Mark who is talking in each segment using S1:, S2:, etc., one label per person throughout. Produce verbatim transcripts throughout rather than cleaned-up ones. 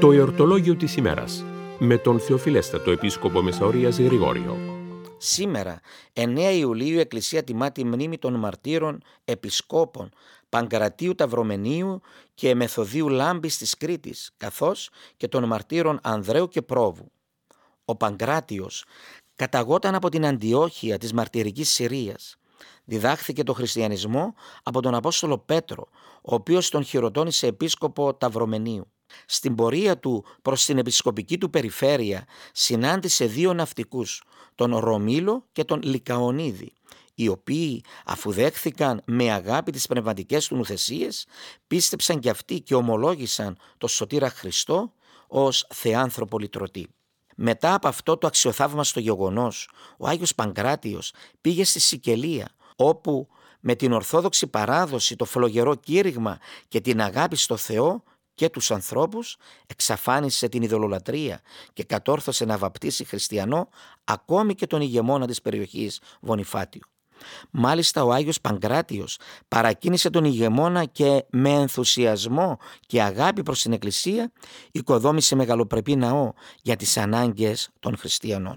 S1: Το εορτολόγιο της ημέρας με τον Θεοφιλέστατο Επίσκοπο Μεσαωρίας Γρηγόριο.
S2: Σήμερα, εννέα Ιουλίου, η Εκκλησία τιμά τη μνήμη των μαρτύρων επισκόπων Παγκρατίου Ταυρομενίου και Μεθοδίου Λάμπης της Κρήτης, καθώς και των μαρτύρων Ανδρέου και Πρόβου. Ο Παγκράτιος καταγόταν από την Αντιόχεια της μαρτυρικής Συρίας. Διδάχθηκε το χριστιανισμό από τον Απόστολο Πέτρο, ο οποίος τον χειροτώνησε επίσκοπο Ταυρομενίου. Στην πορεία του προς την επισκοπική του περιφέρεια συνάντησε δύο ναυτικούς, τον Ρωμήλο και τον Λικαονίδη, οι οποίοι, αφού δέχθηκαν με αγάπη τις πνευματικές του νουθεσίες, πίστεψαν κι αυτοί και ομολόγησαν το σωτήρα Χριστό ως θεάνθρωπο λυτρωτή. Μετά από αυτό το αξιοθαύμαστο γεγονός, ο Άγιος Παγκράτιος πήγε στη Σικελία, όπου με την ορθόδοξη παράδοση, το φλογερό κήρυγμα και την αγάπη στο Θεό και τους ανθρώπους εξαφάνισε την ειδωλολατρία και κατόρθωσε να βαπτίσει χριστιανό ακόμη και τον ηγεμόνα της περιοχής Βονιφάτιο. Μάλιστα ο Άγιος Παγκράτιος παρακίνησε τον ηγεμόνα και με ενθουσιασμό και αγάπη προς την Εκκλησία οικοδόμησε μεγαλοπρεπή ναό για τις ανάγκες των χριστιανών.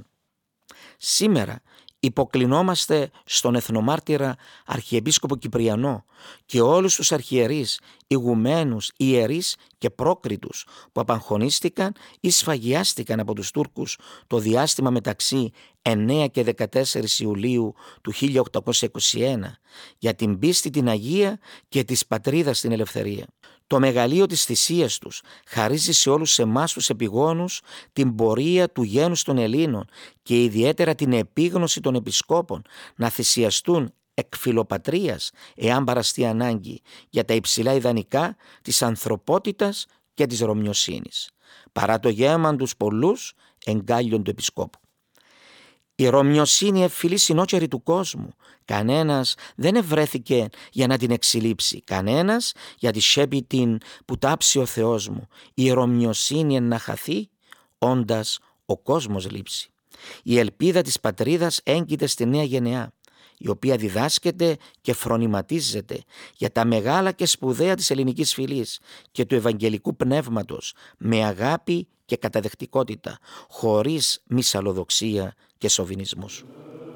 S2: Σήμερα υποκλεινόμαστε στον εθνομάρτυρα Αρχιεπίσκοπο Κυπριανό και όλους τους αρχιερείς, ηγουμένους, ιερείς και πρόκριτους που απαγχωνίστηκαν ή σφαγιάστηκαν από τους Τούρκους το διάστημα μεταξύ εννέα και δεκατέσσερις Ιουλίου του χίλια οκτακόσια είκοσι ένα για την πίστη την Αγία και της πατρίδας την ελευθερία. Το μεγαλείο της θυσίας τους χαρίζει σε όλους εμάς τους επιγόνους την πορεία του γένους των Ελλήνων και ιδιαίτερα την επίγνωση των επισκόπων να θυσιαστούν εκ φιλοπατρίας, εάν παραστεί ανάγκη, για τα υψηλά ιδανικά της ανθρωπότητας και της ρωμιοσύνης, παρά το γέμαν τους πολλούς εγκάλιον του επισκόπου. Η ρωμιοσύνη ευφυλή συνόκερη του κόσμου. Κανένας δεν ευρέθηκε για να την εξυλείψει. Κανένας για τη σέπη την που τάψει ο Θεός μου. Η ρωμιοσύνη εν να χαθεί, όντας ο κόσμος λείψει. Η ελπίδα της πατρίδας έγκυται στη νέα γενεά, η οποία διδάσκεται και φρονηματίζεται για τα μεγάλα και σπουδαία της ελληνικής φυλής και του ευαγγελικού πνεύματος με αγάπη και καταδεκτικότητα, χωρίς μυσαλλοδοξία και σοβινισμούς.